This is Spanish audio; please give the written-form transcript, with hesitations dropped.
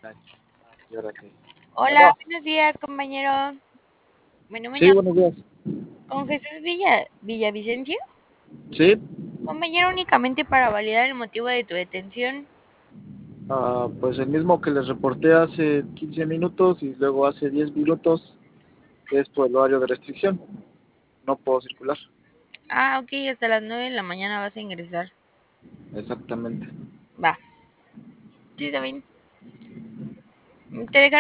Y ahora sí. Hola, Bueno, buenos días, compañero. sí, Bueno, buenos días. con Jesús Villavicencio. Sí, Compañero, únicamente para validar el motivo de tu detención. pues el mismo que les reporté hace 15 minutos y luego hace 10 minutos, que es por el horario de restricción. No puedo circular. Ah, ok, hasta las 9 de la mañana vas a ingresar. Exactamente. Va. Sí, está bien. Te dejaré